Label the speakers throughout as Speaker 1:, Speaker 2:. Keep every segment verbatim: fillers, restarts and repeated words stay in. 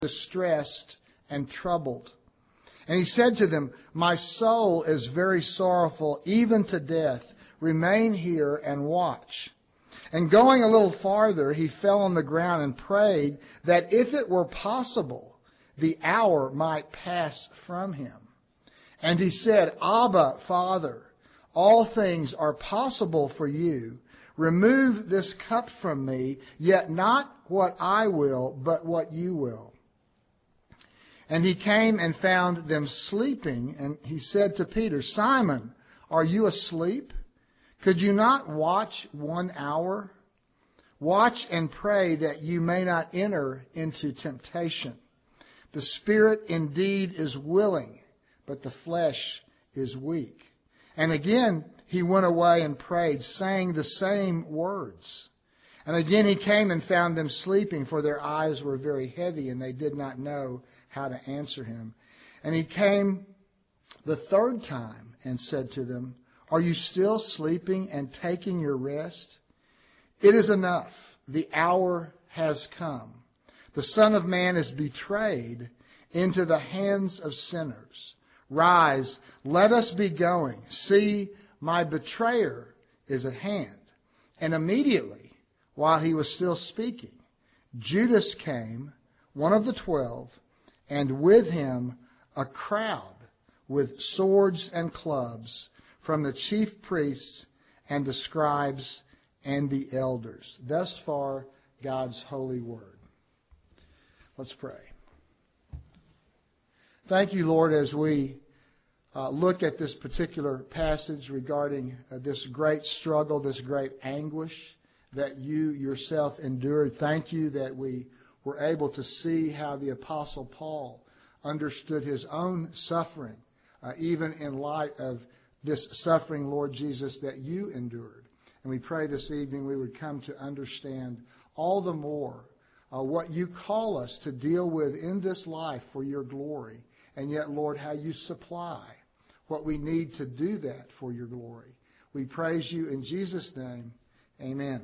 Speaker 1: distressed and troubled. And he said to them, "My soul is very sorrowful, even to death. Remain here and watch." And going a little farther, he fell on the ground and prayed that if it were possible, the hour might pass from him. And he said, "Abba, Father, all things are possible for you. Remove this cup from me, yet not what I will, but what you will." And he came and found them sleeping, and he said to Peter, "Simon, are you asleep? Could you not watch one hour? Watch and pray that you may not enter into temptation. The spirit indeed is willing, but the flesh is weak." And again he went away and prayed, saying the same words. And again he came and found them sleeping, for their eyes were very heavy, and they did not know how to answer him. And he came the third time and said to them, "Are you still sleeping and taking your rest? It is enough. The hour has come. The Son of Man is betrayed into the hands of sinners. Rise, let us be going. See, my betrayer is at hand." And immediately, while he was still speaking, Judas came, one of the twelve, and with him a crowd with swords and clubs from the chief priests and the scribes and the elders. Thus far, God's holy word. Let's pray. Thank you, Lord, as we uh, look at this particular passage regarding uh, this great struggle, this great anguish that you yourself endured. Thank you that we were able to see how the Apostle Paul understood his own suffering, uh, even in light of this suffering, Lord Jesus, that you endured. And we pray this evening we would come to understand all the more uh, what you call us to deal with in this life for your glory, and yet, Lord, how you supply what we need to do that for your glory. We praise you in Jesus' name. Amen.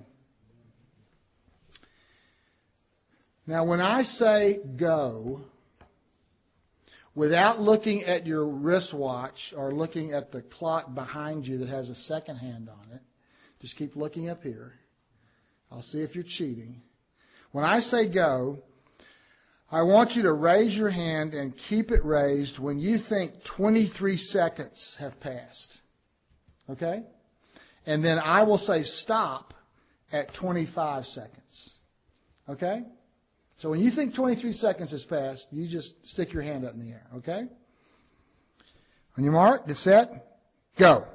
Speaker 1: Now, when I say go, without looking at your wristwatch or looking at the clock behind you that has a second hand on it, just keep looking up here. I'll see if you're cheating. When I say go, I want you to raise your hand and keep it raised when you think twenty-three seconds have passed. Okay? And then I will say stop at twenty-five seconds. Okay? So when you think twenty-three seconds has passed, you just stick your hand up in the air, okay? On your mark, get set, go.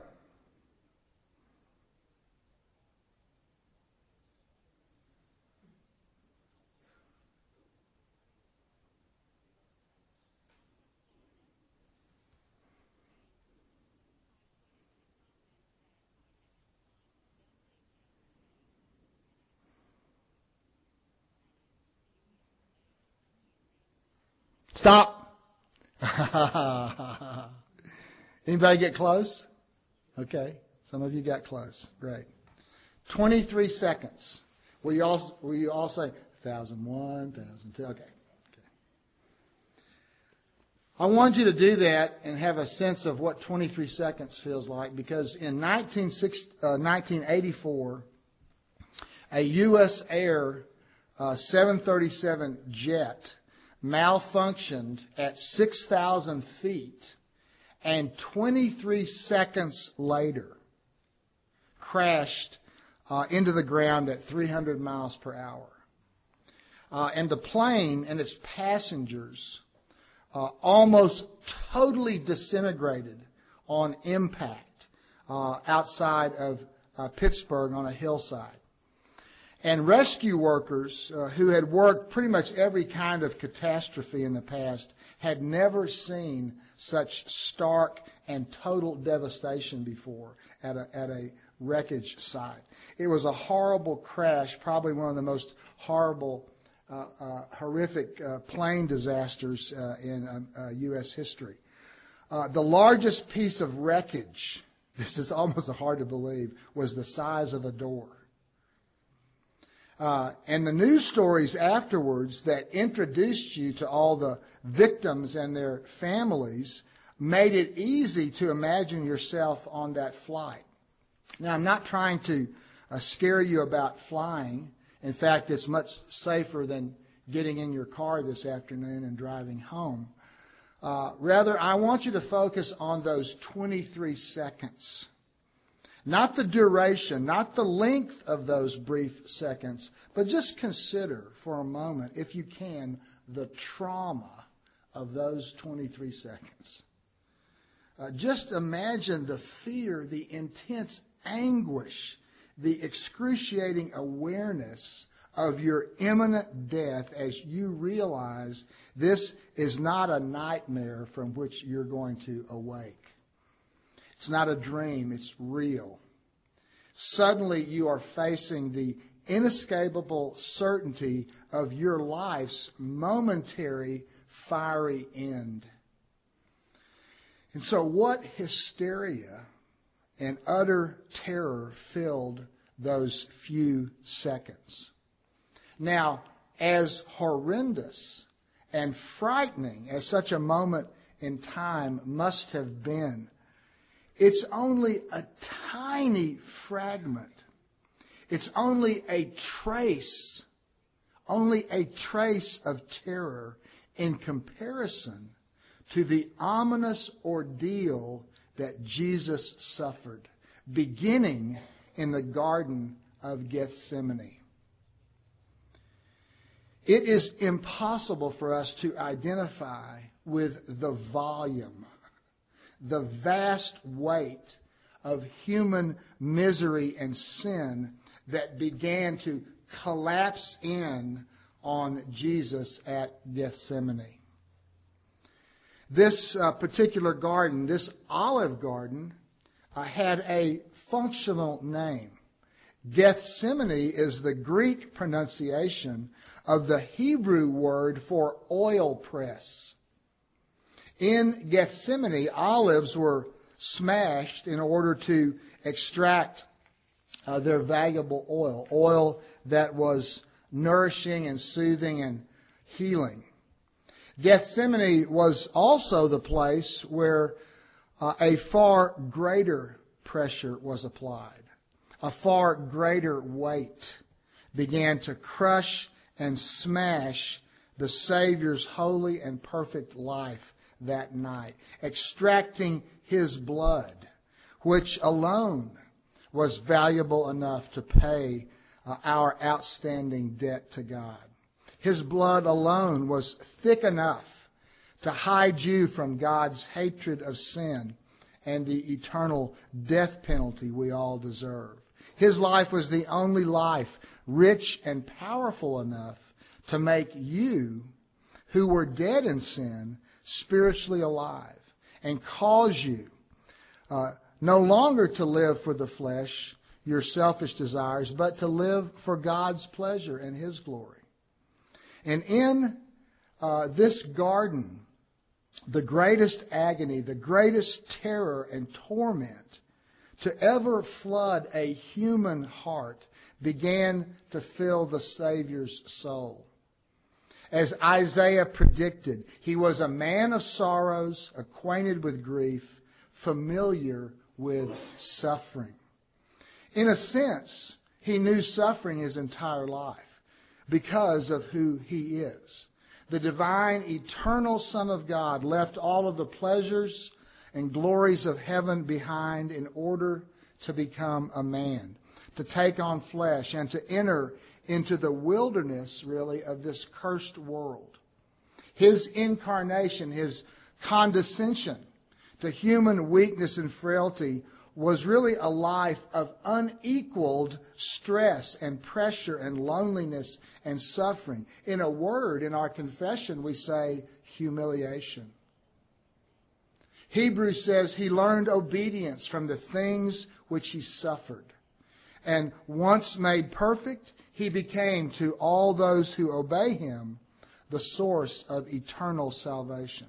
Speaker 1: Stop. Anybody get close? Okay. Some of you got close. Great. twenty-three seconds. Will you all, will you all say one thousand one, one thousand two? Okay. Okay. I want you to do that and have a sense of what twenty-three seconds feels like, because in nineteen eighty-four, a U S Air uh, seven thirty-seven jet malfunctioned at six thousand feet, and twenty-three seconds later crashed uh, into the ground at three hundred miles per hour. Uh, and the plane and its passengers uh, almost totally disintegrated on impact uh, outside of uh, Pittsburgh on a hillside. And rescue workers uh, who had worked pretty much every kind of catastrophe in the past had never seen such stark and total devastation before at a, at a wreckage site. It was a horrible crash, probably one of the most horrible, uh, uh, horrific uh, plane disasters uh, in uh, uh, U S history. Uh, the largest piece of wreckage, this is almost hard to believe, was the size of a door. Uh, and the news stories afterwards that introduced you to all the victims and their families made it easy to imagine yourself on that flight. Now, I'm not trying to uh, scare you about flying. In fact, it's much safer than getting in your car this afternoon and driving home. Uh, rather, I want you to focus on those twenty-three seconds. Not the duration, not the length of those brief seconds, but just consider for a moment, if you can, the trauma of those twenty-three seconds. Uh, just imagine the fear, the intense anguish, the excruciating awareness of your imminent death as you realize this is not a nightmare from which you're going to awake. It's not a dream, it's real. Suddenly you are facing the inescapable certainty of your life's momentary fiery end. And so what hysteria and utter terror filled those few seconds. Now, as horrendous and frightening as such a moment in time must have been, it's only a tiny fragment. It's only a trace, only a trace of terror in comparison to the ominous ordeal that Jesus suffered, beginning in the Garden of Gethsemane. It is impossible for us to identify with the volume, the vast weight of human misery and sin that began to collapse in on Jesus at Gethsemane. This uh, particular garden, this olive garden, uh, had a functional name. Gethsemane is the Greek pronunciation of the Hebrew word for oil press. In Gethsemane, olives were smashed in order to extract uh, their valuable oil, oil that was nourishing and soothing and healing. Gethsemane was also the place where uh, a far greater pressure was applied. A far greater weight began to crush and smash the Savior's holy and perfect life that night, extracting his blood, which alone was valuable enough to pay uh, our outstanding debt to God. His blood alone was thick enough to hide you from God's hatred of sin and the eternal death penalty we all deserve. His life was the only life rich and powerful enough to make you, who were dead in sin, spiritually alive, and cause you uh, no longer to live for the flesh, your selfish desires, but to live for God's pleasure and his glory. And in uh, this garden, the greatest agony, the greatest terror and torment to ever flood a human heart began to fill the Savior's soul. As Isaiah predicted, he was a man of sorrows, acquainted with grief, familiar with suffering. In a sense, he knew suffering his entire life because of who he is. The divine, eternal Son of God left all of the pleasures and glories of heaven behind in order to become a man, to take on flesh, and to enter into the wilderness, really, of this cursed world. His incarnation, his condescension to human weakness and frailty was really a life of unequaled stress and pressure and loneliness and suffering. In a word, in our confession, we say humiliation. Hebrews says he learned obedience from the things which he suffered. And once made perfect, he became to all those who obey him the source of eternal salvation.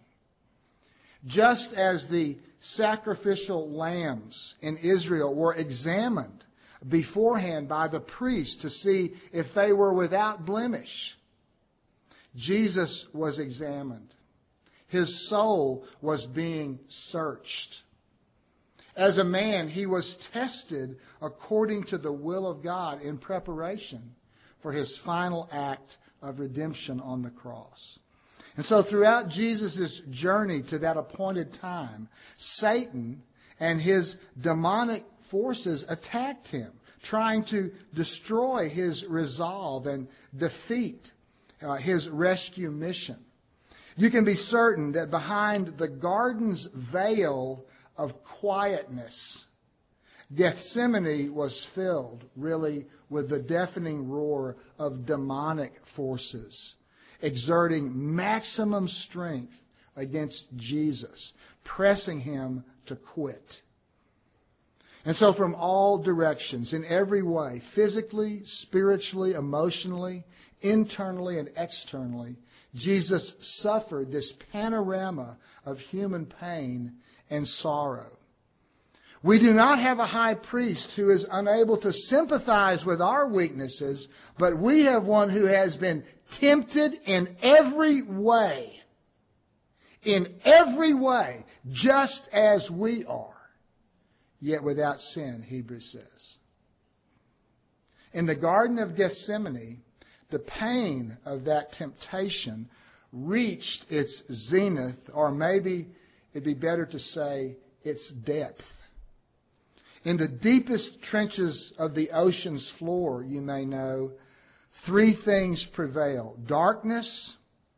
Speaker 1: Just as the sacrificial lambs in Israel were examined beforehand by the priest to see if they were without blemish. Jesus was examined. His soul was being searched. As a man, he was tested according to the will of God in preparation for his final act of redemption on the cross. And so throughout Jesus' journey to that appointed time, Satan and his demonic forces attacked him, trying to destroy his resolve and defeat uh, his rescue mission. You can be certain that behind the garden's veil of quietness, Gethsemane was filled really with the deafening roar of demonic forces, exerting maximum strength against Jesus, pressing him to quit. And so from all directions, in every way, physically, spiritually, emotionally, internally, and externally, Jesus suffered this panorama of human pain and sorrow. We do not have a high priest who is unable to sympathize with our weaknesses, but we have one who has been tempted in every way, in every way, just as we are, yet without sin, Hebrews says. In the Garden of Gethsemane, the pain of that temptation reached its zenith, or maybe it'd be better to say its depth. In the deepest trenches of the ocean's floor, you may know, three things prevail: darkness,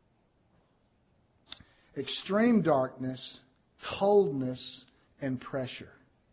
Speaker 1: extreme darkness, coldness, and pressure.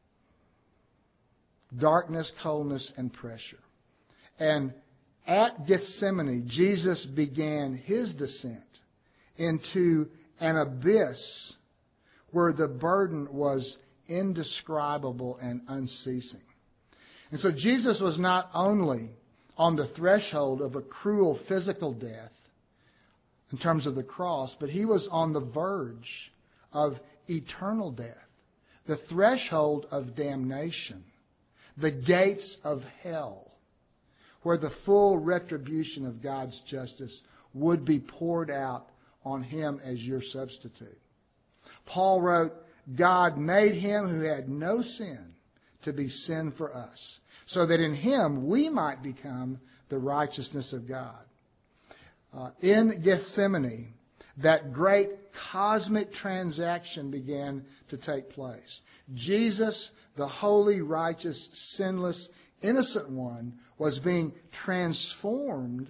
Speaker 1: Darkness, coldness, and pressure. And at Gethsemane, Jesus began his descent into an abyss where the burden was indescribable and unceasing. And so Jesus was not only on the threshold of a cruel physical death in terms of the cross, but he was on the verge of eternal death, the threshold of damnation, the gates of hell, where the full retribution of God's justice would be poured out on him as your substitute. Paul wrote, God made him who had no sin to be sin for us, so that in him we might become the righteousness of God. Uh, in Gethsemane, that great cosmic transaction began to take place. Jesus, the holy, righteous, sinless, innocent one, was being transformed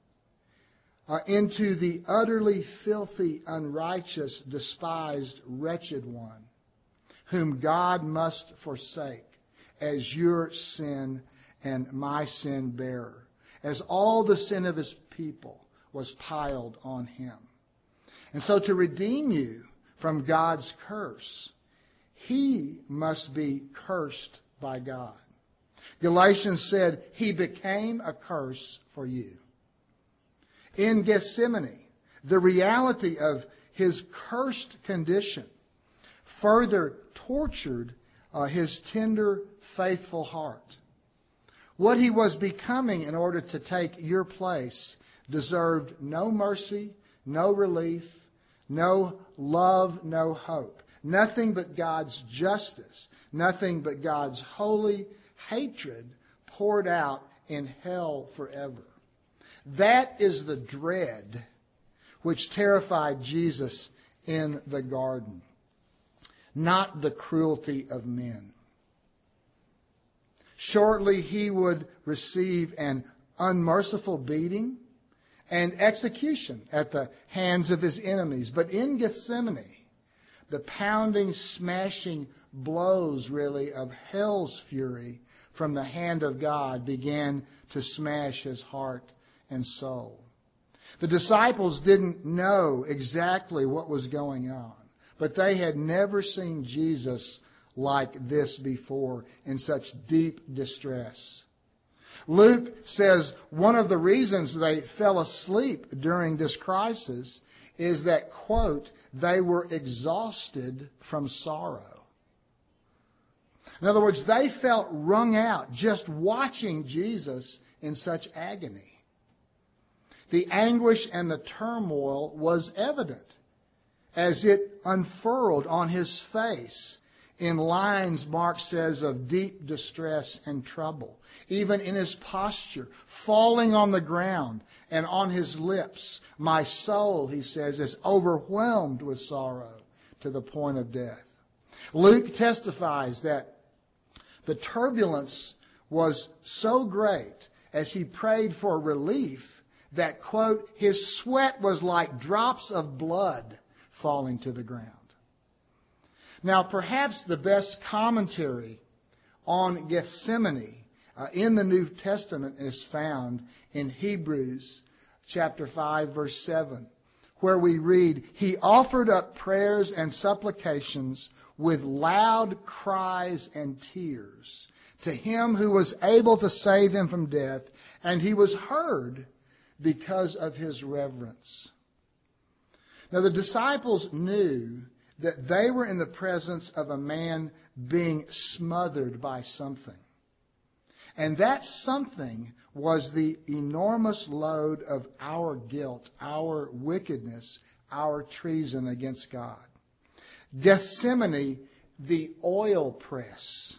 Speaker 1: uh, into the utterly filthy, unrighteous, despised, wretched one, whom God must forsake as your sin and my sin bearer, as all the sin of his people was piled on him. And so to redeem you from God's curse, he must be cursed by God. Galatians said he became a curse for you. In Gethsemane, the reality of his cursed condition further tortured uh, his tender, faithful heart. What he was becoming in order to take your place deserved no mercy, no relief, no love, no hope. Nothing but God's justice, nothing but God's holy hatred poured out in hell forever. That is the dread which terrified Jesus in the garden, not the cruelty of men. Shortly he would receive an unmerciful beating and execution at the hands of his enemies. But in Gethsemane, the pounding, smashing blows, really, of hell's fury from the hand of God began to smash his heart and soul. The disciples didn't know exactly what was going on, but they had never seen Jesus like this before in such deep distress. Luke says one of the reasons they fell asleep during this crisis is that, quote, they were exhausted from sorrow. In other words, they felt wrung out just watching Jesus in such agony. The anguish and the turmoil was evident as it unfurled on his face in lines, Mark says, of deep distress and trouble. Even in his posture, falling on the ground and on his lips, my soul, he says, is overwhelmed with sorrow to the point of death. Luke testifies that the turbulence was so great as he prayed for relief that, quote, his sweat was like drops of blood falling to the ground. Now, perhaps the best commentary on Gethsemane uh, in the New Testament is found in Hebrews chapter five, verse seven, where we read, he offered up prayers and supplications with loud cries and tears to him who was able to save him from death, and he was heard because of his reverence. Now, the disciples knew that they were in the presence of a man being smothered by something. And that something was the enormous load of our guilt, our wickedness, our treason against God. Gethsemane, the oil press.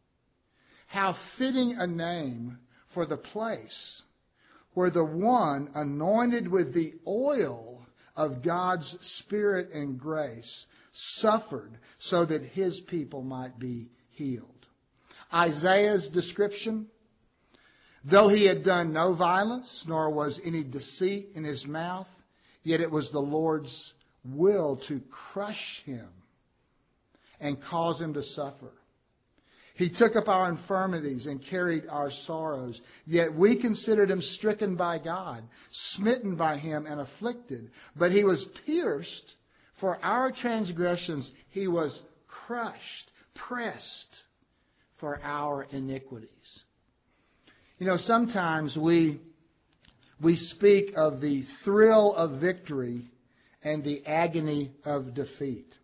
Speaker 1: How fitting a name for the place where the one anointed with the oil of God's Spirit and grace suffered so that his people might be healed. Isaiah's description, though he had done no violence, nor was any deceit in his mouth, yet it was the Lord's will to crush him and cause him to suffer. He took up our infirmities and carried our sorrows, yet we considered him stricken by God, smitten by him and afflicted. But he was pierced for our transgressions, he was crushed, pressed for our iniquities. You know, sometimes we, we speak of the thrill of victory and the agony of defeat.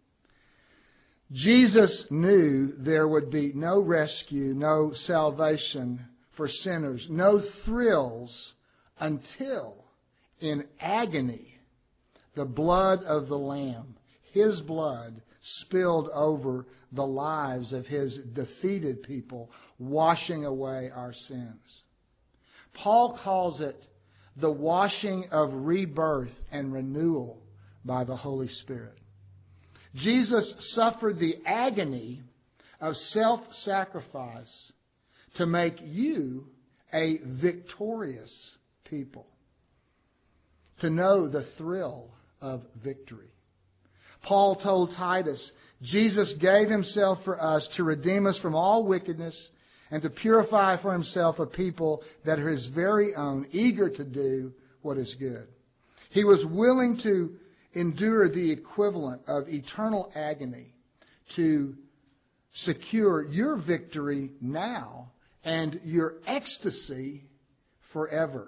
Speaker 1: Jesus knew there would be no rescue, no salvation for sinners, no thrills until in agony the blood of the Lamb, his blood, spilled over the lives of his defeated people, washing away our sins. Paul calls it the washing of rebirth and renewal by the Holy Spirit. Jesus suffered the agony of self-sacrifice to make you a victorious people, to know the thrill of victory. Paul told Titus, Jesus gave himself for us to redeem us from all wickedness and to purify for himself a people that are his very own, eager to do what is good. He was willing to endure the equivalent of eternal agony to secure your victory now and your ecstasy forever.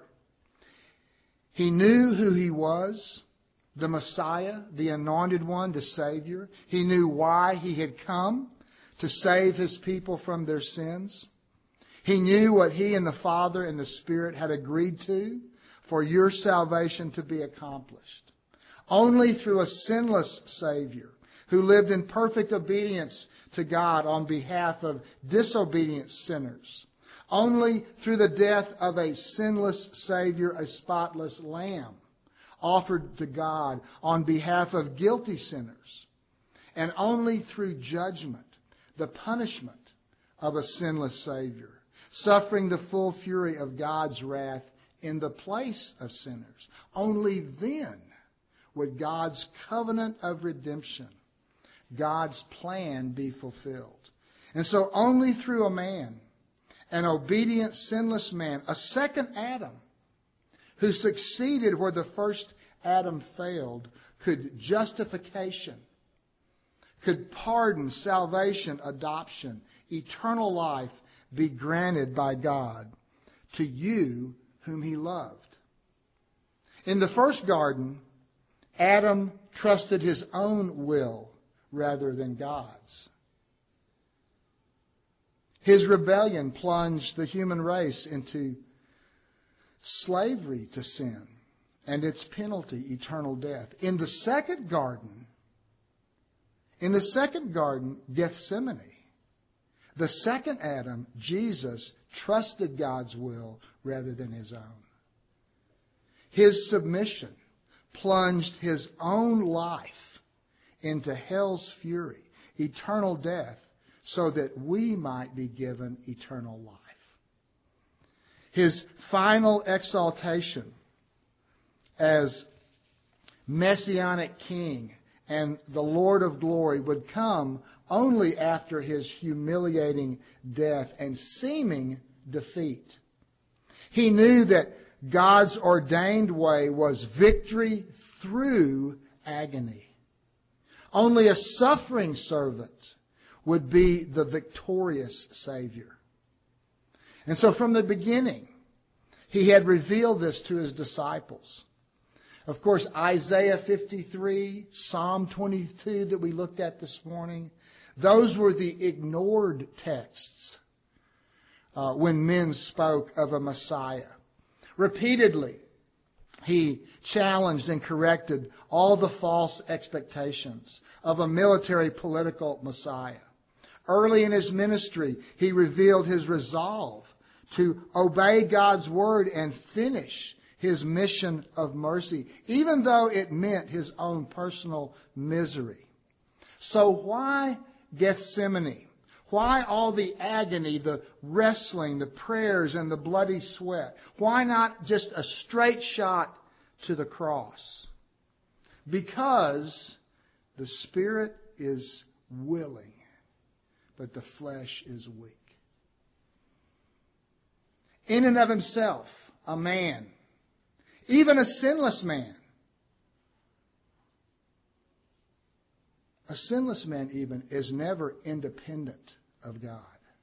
Speaker 1: He knew who he was, the Messiah, the anointed one, the Savior. He knew why he had come, to save his people from their sins. He knew what he and the Father and the Spirit had agreed to for your salvation to be accomplished. Only through a sinless Savior who lived in perfect obedience to God on behalf of disobedient sinners. Only through the death of a sinless Savior, a spotless Lamb, offered to God on behalf of guilty sinners. And only through judgment, the punishment of a sinless Savior, suffering the full fury of God's wrath in the place of sinners. Only then would God's covenant of redemption, God's plan, be fulfilled. And so only through a man, an obedient, sinless man, a second Adam, who succeeded where the first Adam failed, could justification, could pardon, salvation, adoption, eternal life be granted by God to you whom he loved. In the first garden, Adam trusted his own will rather than God's. His rebellion plunged the human race into slavery to sin and its penalty, eternal death. In the second garden, in the second garden, Gethsemane, the second Adam, Jesus, trusted God's will rather than his own. His submission plunged his own life into hell's fury, eternal death, so that we might be given eternal life. His final exaltation as Messianic King and the Lord of glory would come only after his humiliating death and seeming defeat. He knew that God's ordained way was victory through agony. Only a suffering servant would be the victorious Savior. And so from the beginning, he had revealed this to his disciples. Of course, Isaiah fifty-three, Psalm twenty-two that we looked at this morning, those were the ignored texts uh, when men spoke of a Messiah. Repeatedly, he challenged and corrected all the false expectations of a military political Messiah. Early in his ministry, he revealed his resolve to obey God's word and finish his mission of mercy, even though it meant his own personal misery. So why Gethsemane? Why all the agony, the wrestling, the prayers, and the bloody sweat? Why not just a straight shot to the cross? Because the spirit is willing, but the flesh is weak. In and of himself, a man, even a sinless man, a sinless man even is never independent of God.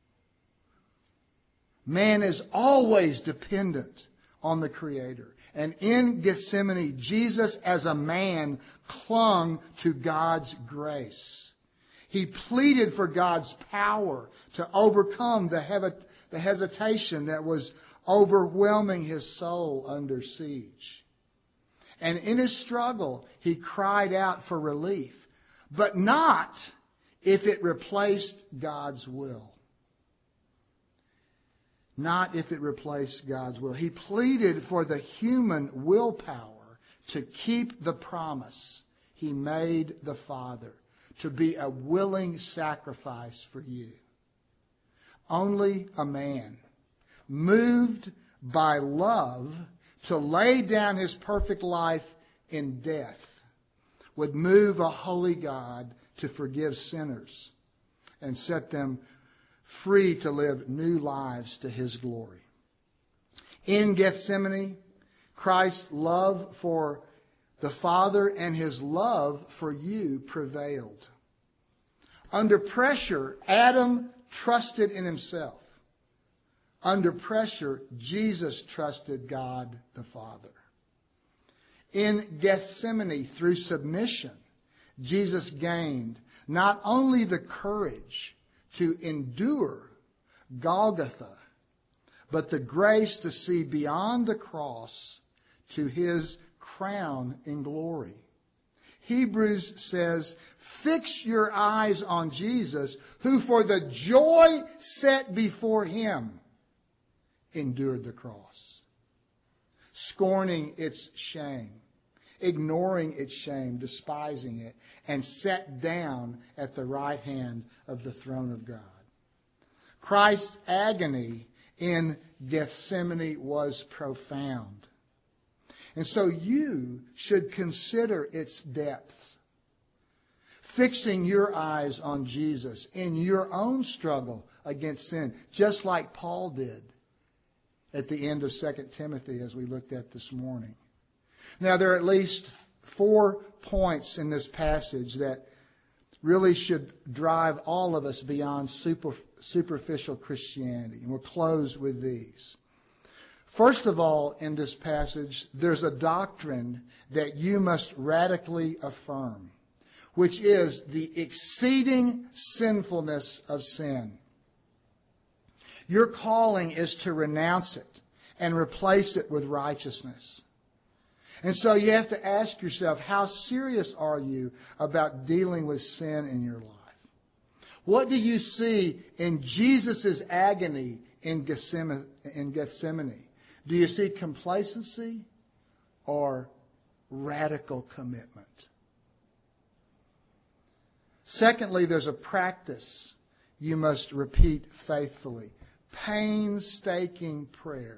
Speaker 1: Man is always dependent on the Creator. And in Gethsemane, Jesus as a man clung to God's grace. He pleaded for God's power to overcome the, hev- the hesitation that was overwhelming his soul under siege. And in his struggle, he cried out for relief, but not if it replaced God's will. Not if it replaced God's will. He pleaded for the human willpower to keep the promise he made the Father, to be a willing sacrifice for you. Only a man, moved by love to lay down his perfect life in death, would move a holy God to forgive sinners and set them free to live new lives to his glory. In Gethsemane, Christ's love for the Father and his love for you prevailed. Under pressure, Adam trusted in himself. Under pressure, Jesus trusted God the Father. In Gethsemane, through submission, Jesus gained not only the courage to endure Golgotha, but the grace to see beyond the cross to his crown in glory. Hebrews says, fix your eyes on Jesus, who for the joy set before him endured the cross, scorning its shame, ignoring its shame, despising it, and sat down at the right hand of the throne of God. Christ's agony in Gethsemane was profound. And so you should consider its depths, fixing your eyes on Jesus in your own struggle against sin, just like Paul did at the end of Second Timothy, as we looked at this morning. Now, there are at least four points in this passage that really should drive all of us beyond super, superficial Christianity. And we'll close with these. First of all, in this passage, there's a doctrine that you must radically affirm, which is the exceeding sinfulness of sin. Your calling is to renounce it and replace it with righteousness. And so you have to ask yourself, how serious are you about dealing with sin in your life? What do you see in Jesus' agony in Gethsemane, in Gethsemane? Do you see complacency or radical commitment? Secondly, there's a practice you must repeat faithfully. Painstaking prayer.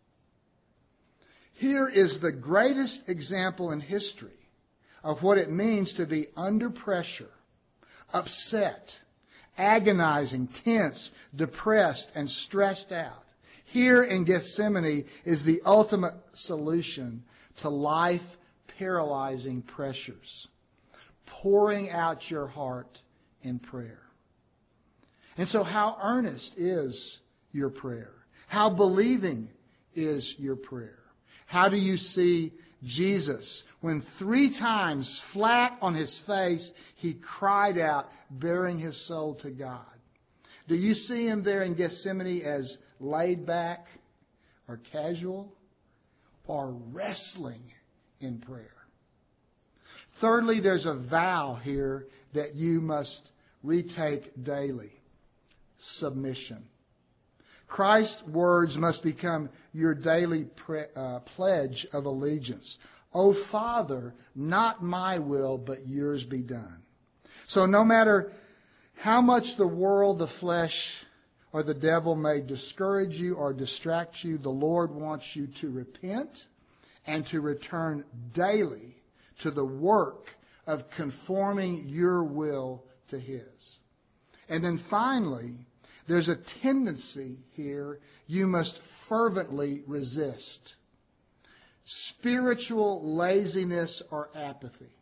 Speaker 1: Here is the greatest example in history of what it means to be under pressure, upset, agonizing, tense, depressed, and stressed out. Here in Gethsemane is the ultimate solution to life-paralyzing pressures. Pouring out your heart in prayer. And so how earnest is your prayer? How believing is your prayer? How do you see Jesus when three times flat on his face he cried out, bearing his soul to God? Do you see him there in Gethsemane as laid back or casual or wrestling in prayer? Thirdly, there's a vow here that you must retake daily. Submission. Christ's words must become your daily pre- uh, pledge of allegiance. O Father, not my will, but yours be done. So no matter how much the world, the flesh, or the devil may discourage you or distract you, the Lord wants you to repent and to return daily to the work of conforming your will to his. And then finally, there's a tendency here you must fervently resist. Spiritual laziness or apathy.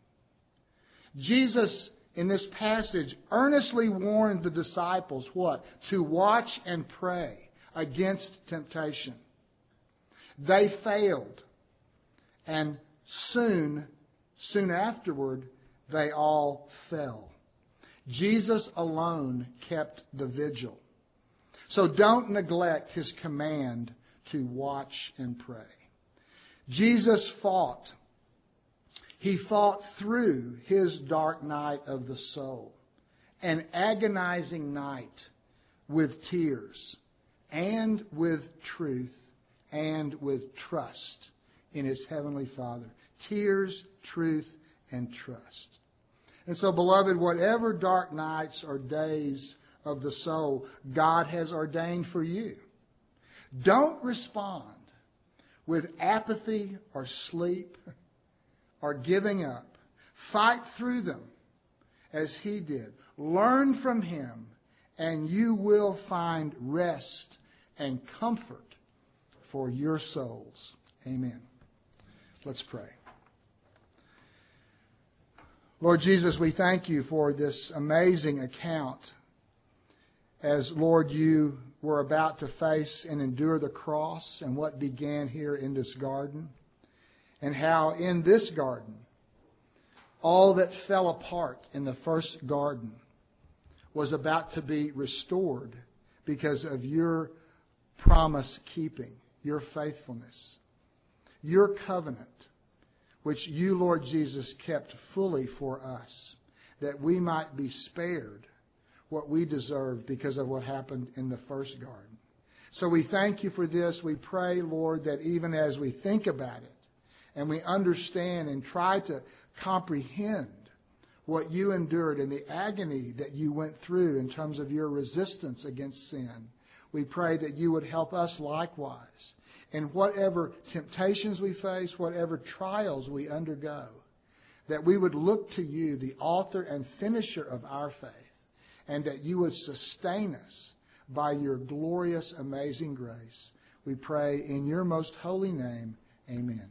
Speaker 1: Jesus, in this passage, earnestly warned the disciples what? To watch and pray against temptation. They failed. And soon, soon afterward, they all fell. Jesus alone kept the vigil. So don't neglect his command to watch and pray. Jesus fought. He fought through his dark night of the soul, an agonizing night with tears and with truth and with trust in his heavenly Father. Tears, truth, and trust. And so, beloved, whatever dark nights or days of the soul God has ordained for you, don't respond with apathy or sleep or giving up. Fight through them as he did. Learn from him, and you will find rest and comfort for your souls. Amen. Let's pray. Lord Jesus, we thank you for this amazing account as, Lord, you were about to face and endure the cross and what began here in this garden, and how in this garden, all that fell apart in the first garden was about to be restored because of your promise keeping, your faithfulness, your covenant, which you, Lord Jesus, kept fully for us, that we might be spared what we deserved because of what happened in the first garden. So we thank you for this. We pray, Lord, that even as we think about it and we understand and try to comprehend what you endured and the agony that you went through in terms of your resistance against sin, we pray that you would help us likewise in whatever temptations we face, whatever trials we undergo, that we would look to you, the author and finisher of our faith, and that you would sustain us by your glorious, amazing grace. We pray in your most holy name. Amen.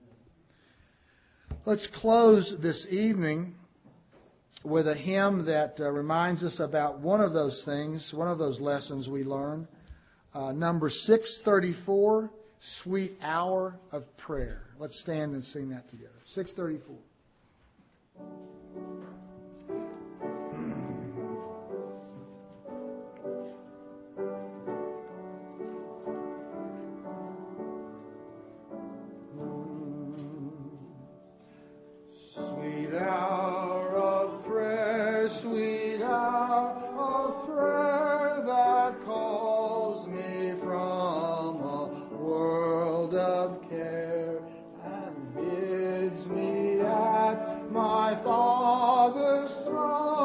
Speaker 1: Let's close this evening with a hymn that uh, reminds us about one of those things, one of those lessons we learn. Uh, number six thirty-four, Sweet Hour of Prayer. Let's stand and sing that together. six thirty-four.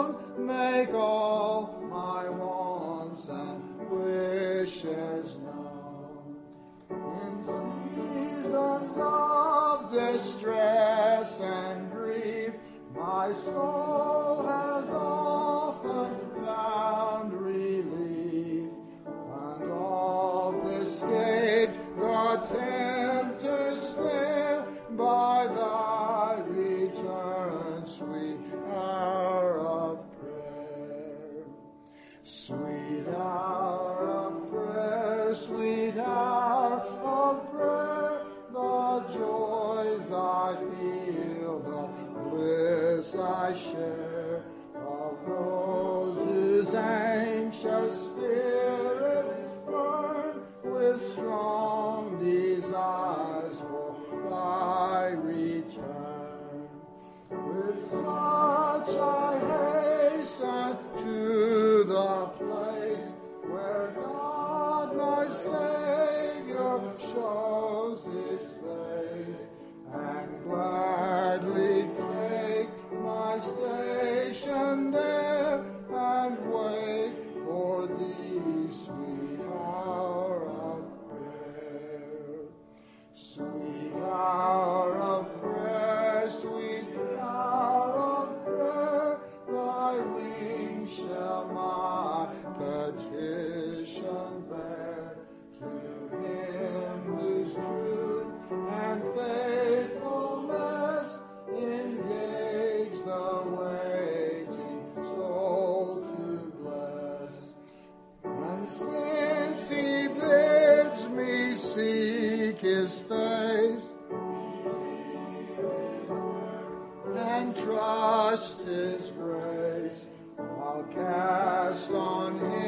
Speaker 1: throne, make all my wants and wishes known. In seasons of distress and grief, my soul has often found relief, and oft escaped the tempter's snare by thy return, sweet hour of prayer. Sweet hour of prayer, sweet hour of prayer, the joys I feel, the bliss I share, of those whose anxious spirits burn with strong desires for thy return. With such I hasten to the place where God my Savior shows his face, and gladly take my station there and wait for thee, sweet hour of prayer. Sweet hour of prayer, sweet hour of prayer, thy wings shall my petition bear, to him whose truth and faithfulness engage the waiting soul to bless. And since he bids me seek his face and trust his grace, I'll cast on him